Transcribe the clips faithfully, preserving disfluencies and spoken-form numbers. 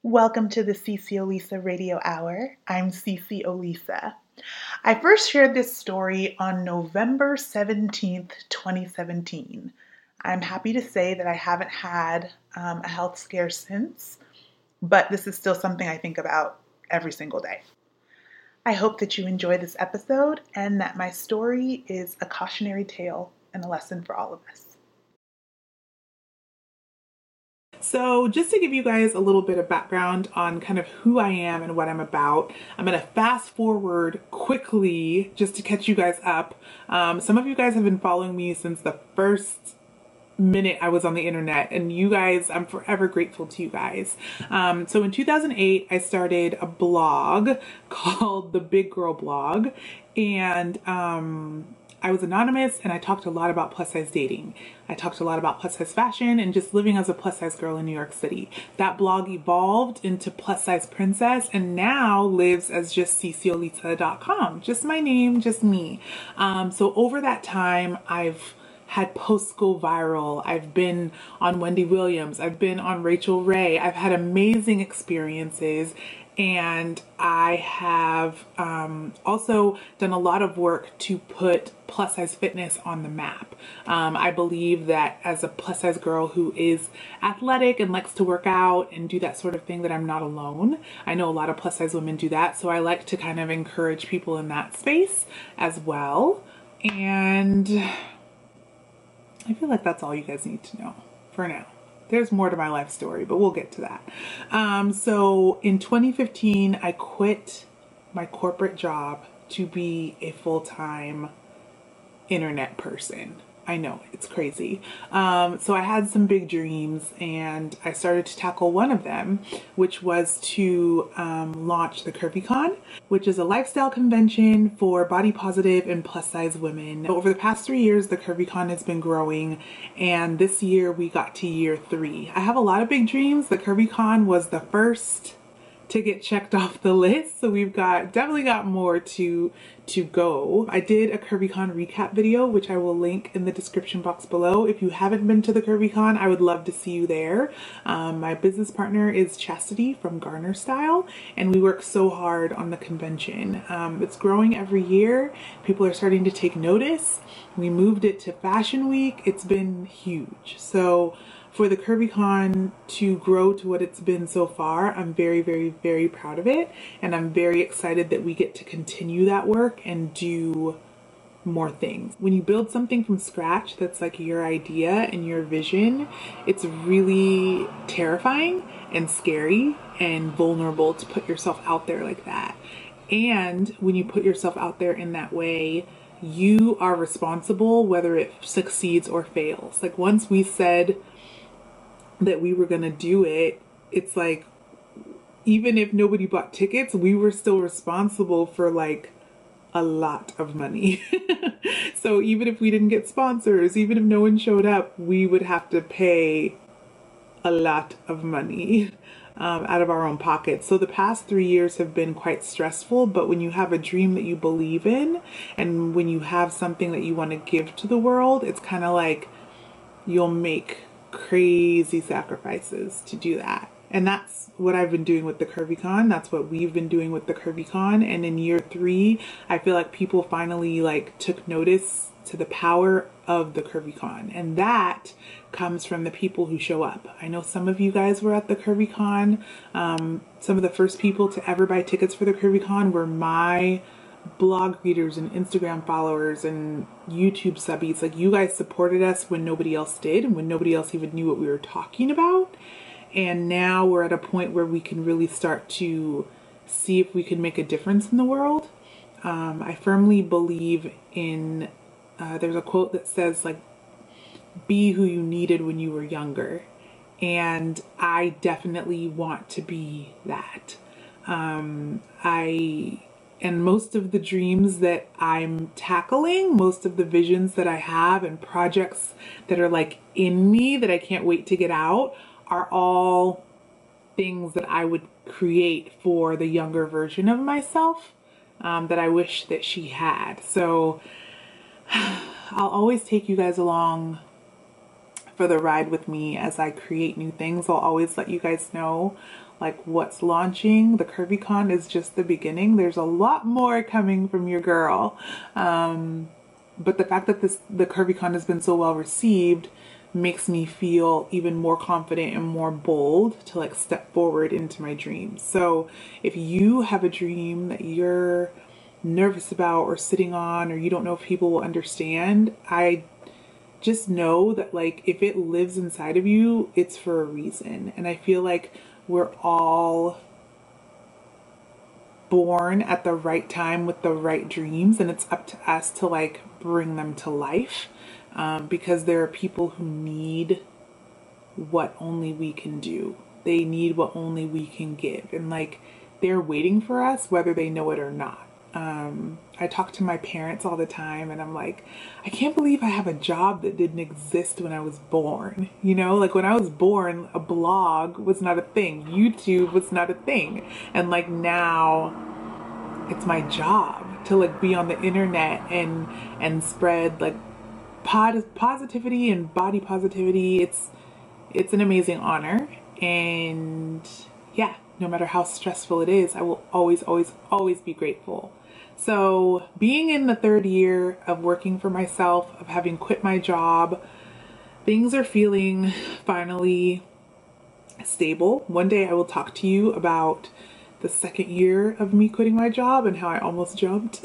Welcome to the Cece Olisa Radio Hour. I'm Cece Olisa. I first shared this story on November seventeenth, twenty seventeen. I'm happy to say that I haven't had um, a health scare since, but this is still something I think about every single day. I hope that you enjoy this episode and that my story is a cautionary tale and a lesson for all of us. So just to give you guys a little bit of background on kind of who I am and what I'm about, I'm going to fast forward quickly just to catch you guys up. Um, some of you guys have been following me since the first minute I was on the internet, and you guys, I'm forever grateful to you guys. Um, so in two thousand eight, I started a blog called The Big Girl Blog, and um, I was anonymous, and I talked a lot about plus size dating. I talked a lot about plus size fashion and just living as a plus size girl in New York City. That blog evolved into Plus Size Princess and now lives as just cece olisa dot com. Just my name, just me. Um, so over that time, I've had posts go viral. I've been on Wendy Williams. I've been on Rachel Ray. I've had amazing experiences. And I have um, also done a lot of work to put plus size fitness on the map. Um, I believe that as a plus size girl who is athletic and likes to work out and do that sort of thing, that I'm not alone. I know a lot of plus size women do that. So I like to kind of encourage people in that space as well. And I feel like that's all you guys need to know for now. There's more to my life story, but we'll get to that. Um, so in twenty fifteen, I quit my corporate job to be a full-time internet person. I know, it's crazy. Um, so I had some big dreams, and I started to tackle one of them, which was to um, launch the CurvyCon, which is a lifestyle convention for body positive and plus size women. Over the past three years, the CurvyCon has been growing, and this year we got to year three. I have a lot of big dreams. The CurvyCon was the first to get checked off the list, so we've got definitely got more to to go. I did a CurvyCon recap video, which I will link in the description box below. If you haven't been to the CurvyCon, I would love to see you there. Um, my business partner is Chastity from Garner Style, and we work so hard on the convention. Um, it's growing every year. People are starting to take notice. We moved it to Fashion Week. It's been huge. So for the CurvyCon to grow to what it's been so far, I'm very, very, very proud of it. And I'm very excited that we get to continue that work and do more things. When you build something from scratch that's like your idea and your vision, it's really terrifying and scary and vulnerable to put yourself out there like that. And when you put yourself out there in that way, you are responsible whether it succeeds or fails. Like once we said that we were gonna do it, it's like even if nobody bought tickets, we were still responsible for like a lot of money. So even if we didn't get sponsors, even if no one showed up, we would have to pay a lot of money um, out of our own pockets. So the past three years have been quite stressful, but when you have a dream that you believe in and when you have something that you want to give to the world, it's kind of like you'll make crazy sacrifices to do that. And that's what I've been doing with the CurvyCon. That's what we've been doing with the CurvyCon. And in year three, I feel like people finally like took notice to the power of the CurvyCon. And that comes from the people who show up. I know some of you guys were at the CurvyCon. Um, some of the first people to ever buy tickets for the CurvyCon were my blog readers and Instagram followers and YouTube subbies. Like you guys supported us when nobody else did and when nobody else even knew what we were talking about. And now we're at a point where we can really start to see if we can make a difference in the world. Um, I firmly believe in, uh, there's a quote that says like, be who you needed when you were younger. And I definitely want to be that. Um, I And most of the dreams that I'm tackling, most of the visions that I have and projects that are like in me that I can't wait to get out are all things that I would create for the younger version of myself um, that I wish that she had. So I'll always take you guys along for the ride with me as I create new things. I'll always let you guys know like what's launching. The CurvyCon is just the beginning. There's a lot more coming from your girl. Um, but the fact that this the CurvyCon has been so well received makes me feel even more confident and more bold to like step forward into my dreams. So if you have a dream that you're nervous about or sitting on, or you don't know if people will understand, I just know that like if it lives inside of you, it's for a reason. And I feel like we're all born at the right time with the right dreams, and it's up to us to like bring them to life, um, because there are people who need what only we can do. They need what only we can give, and like they're waiting for us whether they know it or not. Um, I talk to my parents all the time and I'm like, I can't believe I have a job that didn't exist when I was born. You know, like when I was born, a blog was not a thing. YouTube was not a thing. And like now it's my job to like be on the internet and, and spread like pod positivity and body positivity. It's, it's an amazing honor. And yeah, no matter how stressful it is, I will always, always, always be grateful. So being in the third year of working for myself, of having quit my job, things are feeling finally stable. One day I will talk to you about the second year of me quitting my job and how I almost jumped.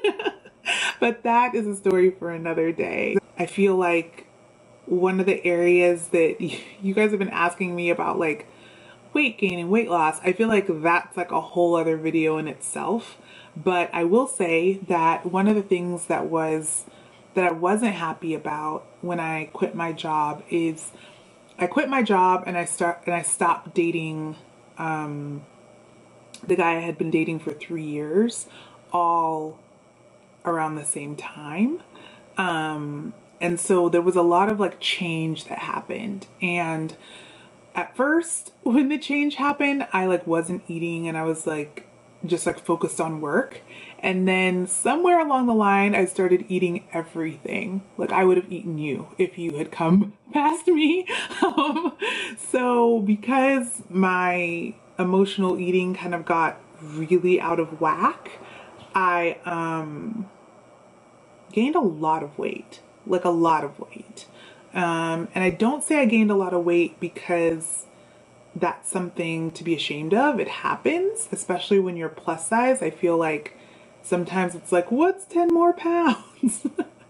But that is a story for another day. I feel like one of the areas that you guys have been asking me about, like weight gain and weight loss, I feel like that's like a whole other video in itself. But I will say that one of the things that was that I wasn't happy about when I quit my job is I quit my job and I start and I stopped dating um, the guy I had been dating for three years, all around the same time. Um, and so there was a lot of like change that happened. And at first, when the change happened, I like wasn't eating and I was like just like focused on work. And then somewhere along the line, I started eating everything. Like I would have eaten you if you had come past me. Um, so because my emotional eating kind of got really out of whack, I um, gained a lot of weight, like a lot of weight. Um, and I don't say I gained a lot of weight because that's something to be ashamed of. It happens, especially when you're plus size. I feel like sometimes it's like, what's ten more pounds?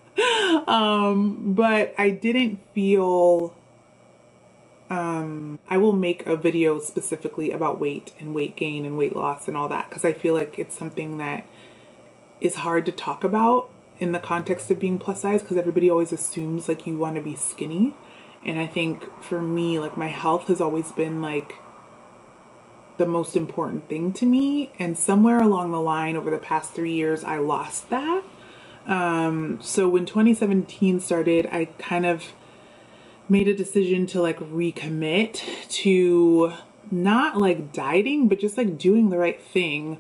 um, but I didn't feel, um, I will make a video specifically about weight and weight gain and weight loss and all that, because I feel like it's something that is hard to talk about in the context of being plus size, because everybody always assumes like you want to be skinny. And I think for me, like my health has always been like the most important thing to me. And somewhere along the line over the past three years, I lost that. Um, so when twenty seventeen started, I kind of made a decision to like recommit to not like dieting, but just like doing the right thing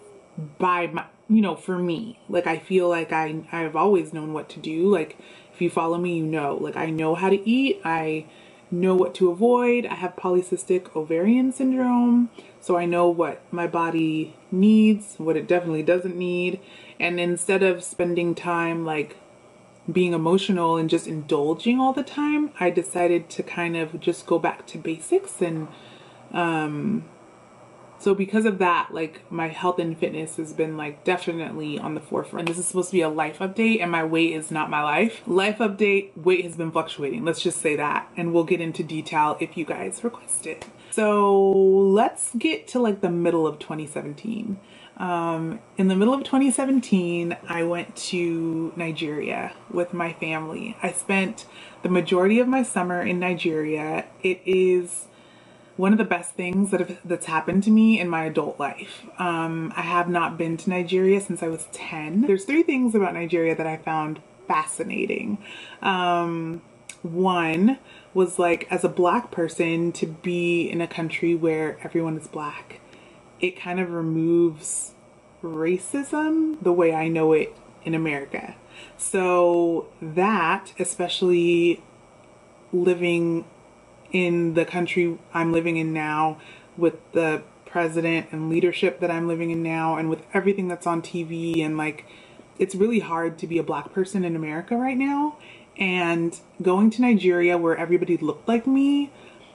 by my, you know, for me. Like I feel like I, I've always known what to do. Like if you follow me, you know, like I know how to eat. I know what to avoid. I have polycystic ovarian syndrome. So I know what my body needs, what it definitely doesn't need. And instead of spending time like being emotional and just indulging all the time, I decided to kind of just go back to basics. And um, so because of that, like my health and fitness has been like definitely on the forefront. This is supposed to be a life update and my weight is not my life. Life update, weight has been fluctuating. Let's just say that. And we'll get into detail if you guys request it. So let's get to like the middle of twenty seventeen. Um, in the middle of twenty seventeen, I went to Nigeria with my family. I spent the majority of my summer in Nigeria. It is one of the best things that have, that's happened to me in my adult life. Um, I have not been to Nigeria since I was ten. There's three things about Nigeria that I found fascinating. Um, one was like, as a black person, to be in a country where everyone is black, it kind of removes racism the way I know it in America. So that, especially living in the country I'm living in now, with the president and leadership that I'm living in now, and with everything that's on T V, and like, it's really hard to be a black person in America right now. And going to Nigeria where everybody looked like me,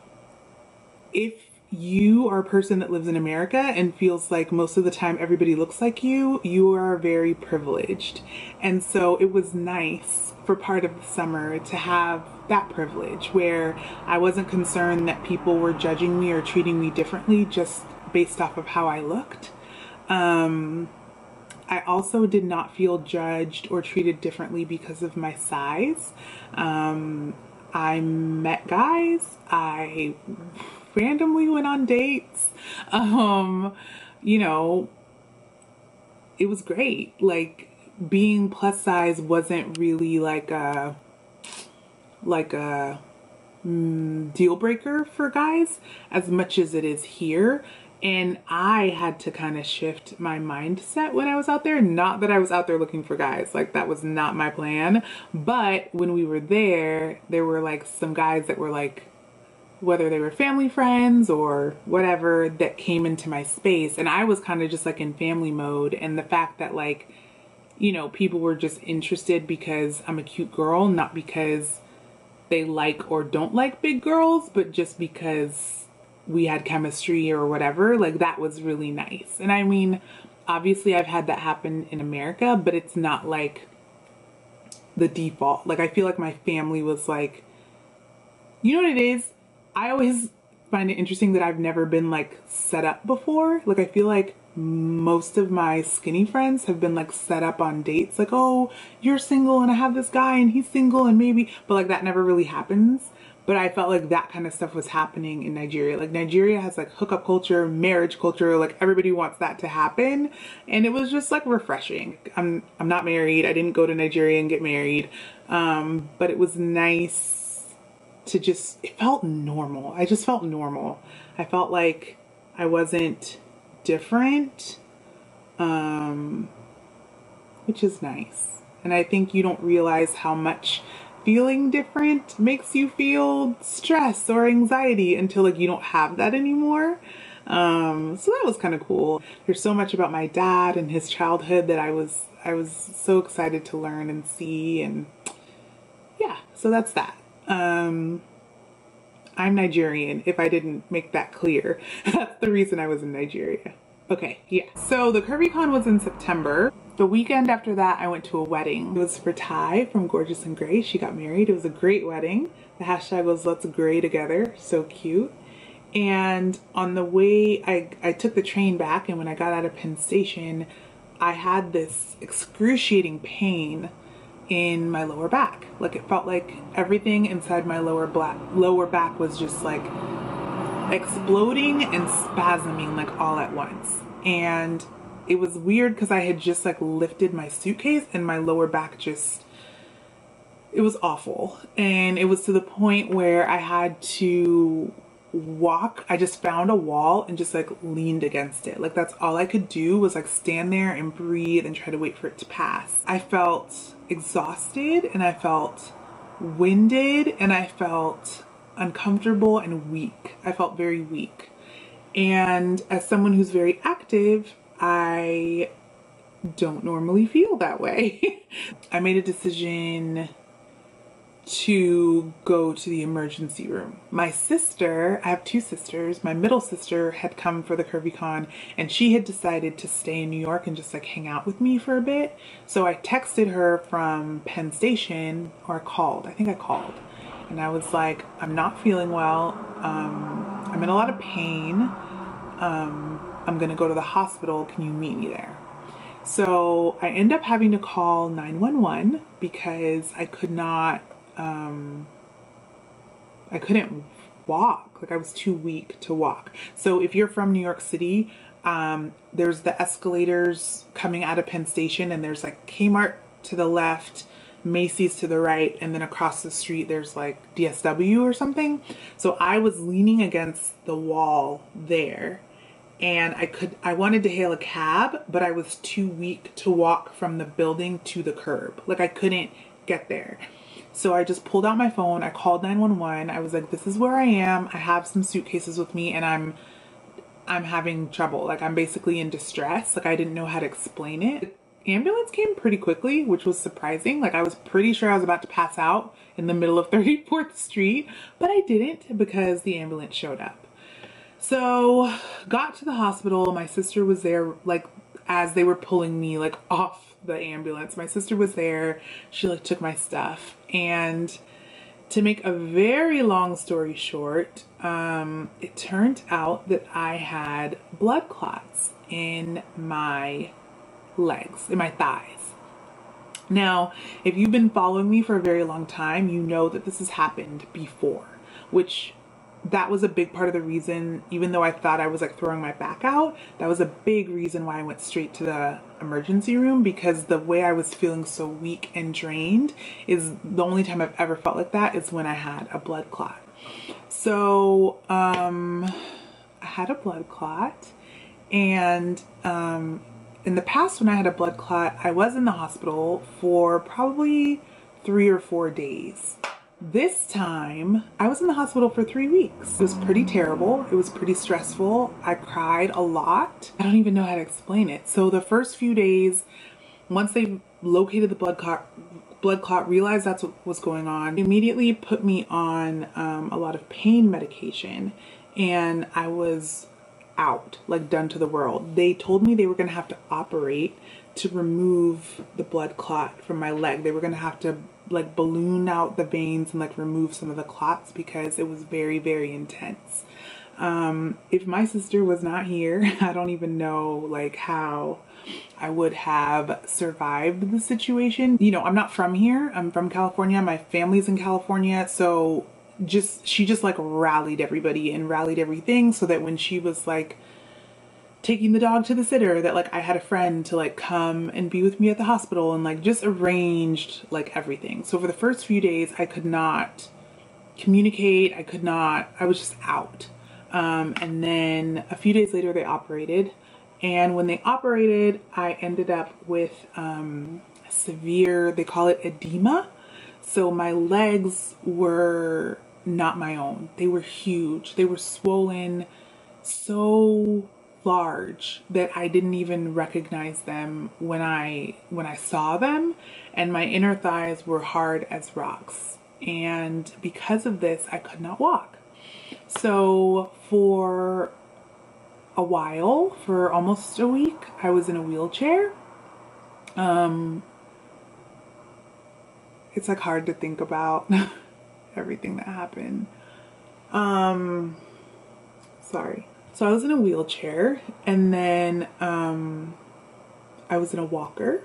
if you are a person that lives in America and feels like most of the time everybody looks like you, you are very privileged. And so it was nice for part of the summer to have that privilege where I wasn't concerned that people were judging me or treating me differently just based off of how I looked. Um, I also did not feel judged or treated differently because of my size. Um, I met guys. I randomly went on dates. Um, you know, it was great. Like, being plus size wasn't really like a, like a mm, deal breaker for guys as much as it is here. And I had to kind of shift my mindset when I was out there. Not that I was out there looking for guys. Like, that was not my plan. But when we were there, there were like some guys that were like, whether they were family friends or whatever, that came into my space. And I was kind of just like in family mode. And the fact that, like, you know, people were just interested because I'm a cute girl, not because they like or don't like big girls, but just because we had chemistry or whatever. Like, that was really nice. And I mean, obviously I've had that happen in America, but it's not like the default. Like, I feel like my family was like, you know what it is? I always find it interesting that I've never been like set up before. Like, I feel like most of my skinny friends have been like set up on dates. Like, oh, you're single and I have this guy and he's single and maybe, but like that never really happens. But I felt like that kind of stuff was happening in Nigeria. Like, Nigeria has like hookup culture, marriage culture, like everybody wants that to happen. And it was just like refreshing. I'm I'm not married. I didn't go to Nigeria and get married. Um, but it was nice to just, it felt normal. I just felt normal. I felt like I wasn't different, um, which is nice. And I think you don't realize how much feeling different makes you feel stress or anxiety until like you don't have that anymore. Um, so that was kind of cool. There's so much about my dad and his childhood that I was I was so excited to learn and see, and yeah, so that's that. Um, I'm Nigerian, if I didn't make that clear. That's the reason I was in Nigeria. Okay, yeah. So the CurvyCon was in September. The weekend after that, I went to a wedding. It was for Ty from Gorgeous and Grey. She got married. It was a great wedding. The hashtag was Let's Grey Together. So cute. And on the way, I, I took the train back, and when I got out of Penn Station, I had this excruciating pain in my lower back. Like, it felt like everything inside my lower black lower back was just like exploding and spasming like all at once. And it was weird because I had just like lifted my suitcase and my lower back just, it was awful. And it was to the point where I had to walk. I just found a wall and just like leaned against it. Like, that's all I could do was like stand there and breathe and try to wait for it to pass. I felt exhausted and I felt winded and I felt uncomfortable and weak. I felt very weak. And as someone who's very active, I don't normally feel that way. I made a decision to go to the emergency room. My sister, I have two sisters, my middle sister had come for the CurvyCon and she had decided to stay in New York and just like hang out with me for a bit. So I texted her from Penn Station, or called, I think I called. And I was like, I'm not feeling well. Um, I'm in a lot of pain. Um, I'm gonna go to the hospital. Can you meet me there? So I end up having to call nine one one because I could not, um, I couldn't walk. Like, I was too weak to walk. So if you're from New York City, um, there's the escalators coming out of Penn Station, and there's like Kmart to the left, Macy's to the right, and then across the street there's like D S W or something. So I was leaning against the wall there, and I could I wanted to hail a cab, but I was too weak to walk from the building to the curb. Like, I couldn't get there. So I just pulled out my phone, I called nine one one. I was like, this is where I am. I have some suitcases with me and I'm I'm having trouble. Like I'm basically in distress. Like I didn't know how to explain it. The ambulance came pretty quickly, which was surprising. Like I was pretty sure I was about to pass out in the middle of thirty-fourth Street, but I didn't because the ambulance showed up. So got to the hospital. My sister was there like as they were pulling me like off the ambulance. My sister was there. She like took my stuff, and to make a very long story short, um, it turned out that I had blood clots in my legs, in my thighs. Now, if you've been following me for a very long time, you know that this has happened before, which that was a big part of the reason, even though I thought I was like throwing my back out, that was a big reason why I went straight to the emergency room, because the way I was feeling so weak and drained is the only time I've ever felt like that is when I had a blood clot. So, um, I had a blood clot, and, um, in the past when I had a blood clot, I was in the hospital for probably three or four days. This time, I was in the hospital for three weeks. It was pretty terrible. It was pretty stressful. I cried a lot. I don't even know how to explain it. So the first few days, once they located the blood clot, blood clot, realized that's what was going on, they immediately put me on um, a lot of pain medication, and I was out, like done to the world. They told me they were gonna have to operate to remove the blood clot from my leg. They were gonna have to like balloon out the veins and like remove some of the clots because it was very, very intense. Um, if my sister was not here, I don't even know like how I would have survived the situation. You know, I'm not from here. I'm from California. My family's in California. So just, she just like rallied everybody and rallied everything so that when she was like taking the dog to the sitter, that like I had a friend to like come and be with me at the hospital, and like just arranged like everything. So for the first few days I could not communicate. I could not, I was just out. Um, and then a few days later they operated, and when they operated I ended up with um, severe, they call it edema. So my legs were not my own. They were huge. They were swollen so large that I didn't even recognize them when I when I saw them, and my inner thighs were hard as rocks, and because of this I could not walk. So for a while, for almost a week, I was in a wheelchair. Um it's like hard to think about everything that happened. Um sorry. So I was in a wheelchair, and then um, I was in a walker,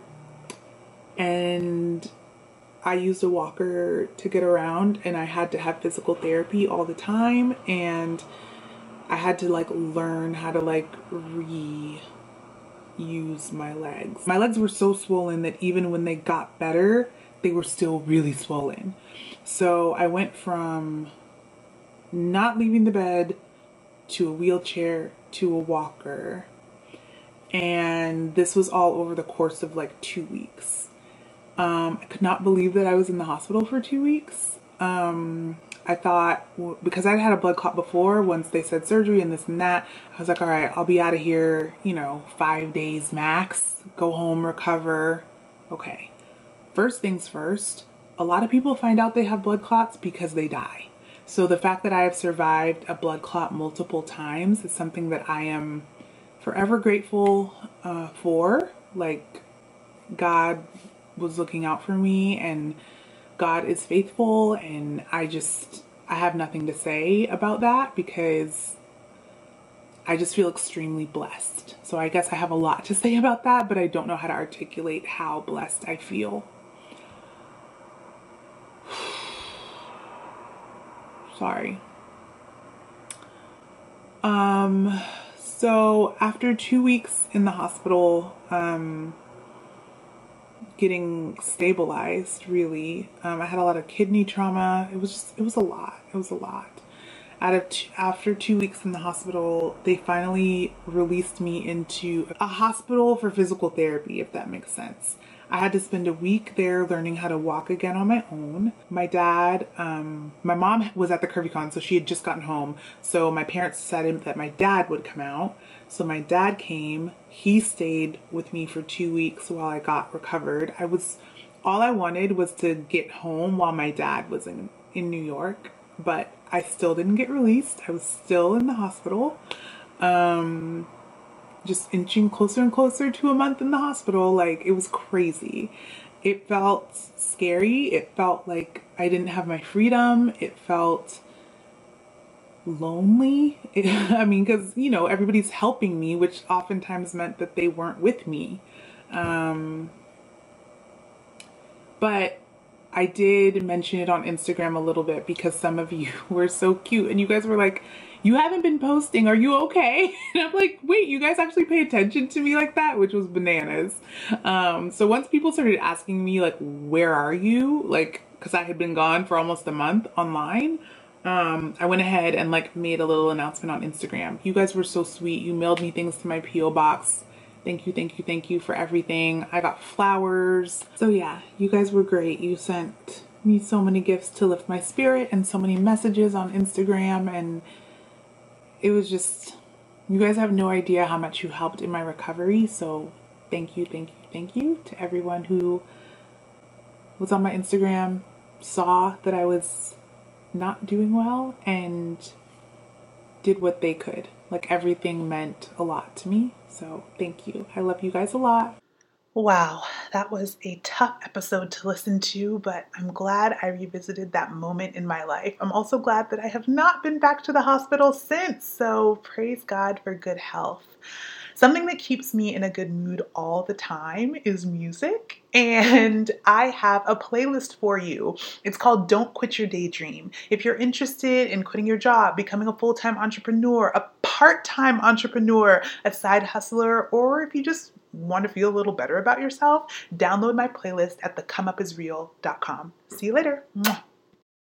and I used a walker to get around, and I had to have physical therapy all the time, and I had to like learn how to like reuse my legs. My legs were so swollen that even when they got better, they were still really swollen. So I went from not leaving the bed to a wheelchair to a walker, and this was all over the course of like two weeks. um I could not believe that I was in the hospital for two weeks. um I thought, because I'd had a blood clot before, once they said surgery and this and that, I was like, all right, I'll be out of here, you know, five days max, go home, recover. Okay, first things first, a lot of people find out they have blood clots because they die. So the fact that I have survived a blood clot multiple times is something that I am forever grateful uh, for. Like, God was looking out for me, and God is faithful, and I just, I have nothing to say about that because I just feel extremely blessed. So I guess I have a lot to say about that, but I don't know how to articulate how blessed I feel. Sorry. Um, so after two weeks in the hospital, um, getting stabilized, really, um, I had a lot of kidney trauma. It was just, it was a lot. It was a lot. Out of t after two weeks in the hospital, they finally released me into a hospital for physical therapy, if that makes sense. I had to spend a week there learning how to walk again on my own. My dad, um, my mom was at the CurvyCon, so she had just gotten home. So my parents decided that my dad would come out. So my dad came. He stayed with me for two weeks while I got recovered. I was, all I wanted was to get home while my dad was in, in New York, but I still didn't get released. I was still in the hospital. Um, just inching closer and closer to a month in the hospital. Like, it was crazy. It felt scary. It felt like I didn't have my freedom. It felt lonely. It, I mean, because, you know, everybody's helping me, which oftentimes meant that they weren't with me. Um, but I did mention it on Instagram a little bit because some of you were so cute and you guys were like, you haven't been posting, are you okay? And I'm like, wait, you guys actually pay attention to me like that? Which was bananas. Um, so once people started asking me like, where are you? Like, cause I had been gone for almost a month online. Um, I went ahead and like made a little announcement on Instagram. You guys were so sweet. You mailed me things to my P O box. Thank you, thank you, thank you for everything. I got flowers. So yeah, you guys were great. You sent me so many gifts to lift my spirit and so many messages on Instagram, and it was just, you guys have no idea how much you helped in my recovery. So thank you, thank you, thank you to everyone who was on my Instagram, saw that I was not doing well and did what they could. Like, everything meant a lot to me. So thank you. I love you guys a lot. Wow, that was a tough episode to listen to, but I'm glad I revisited that moment in my life. I'm also glad that I have not been back to the hospital since, so praise God for good health. Something that keeps me in a good mood all the time is music, and I have a playlist for you. It's called Don't Quit Your Daydream. If you're interested in quitting your job, becoming a full-time entrepreneur, a part-time entrepreneur, a side hustler, or if you just want to feel a little better about yourself, download my playlist at the come up is real dot com. See you later. Mwah.